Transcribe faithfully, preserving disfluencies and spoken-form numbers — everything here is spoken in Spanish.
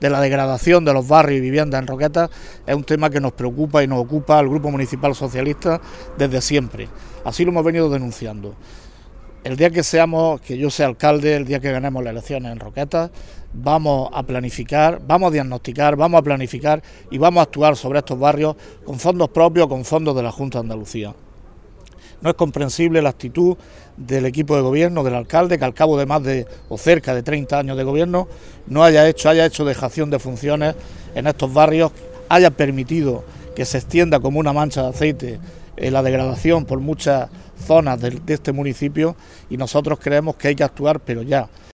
de la degradación de los barrios y viviendas en Roquetas es un tema que nos preocupa y nos ocupa al Grupo Municipal Socialista desde siempre. Así lo hemos venido denunciando. El día que seamos, que yo sea alcalde, el día que ganemos las elecciones en Roquetas, vamos a planificar, vamos a diagnosticar, vamos a planificar y vamos a actuar sobre estos barrios con fondos propios, con fondos de la Junta de Andalucía. No es comprensible la actitud del equipo de gobierno, del alcalde, que al cabo de más de o cerca de treinta años de gobierno no haya hecho, haya hecho dejación de funciones en estos barrios, haya permitido que se extienda como una mancha de aceite eh, la degradación por muchas zonas de, de este municipio, y nosotros creemos que hay que actuar, pero ya.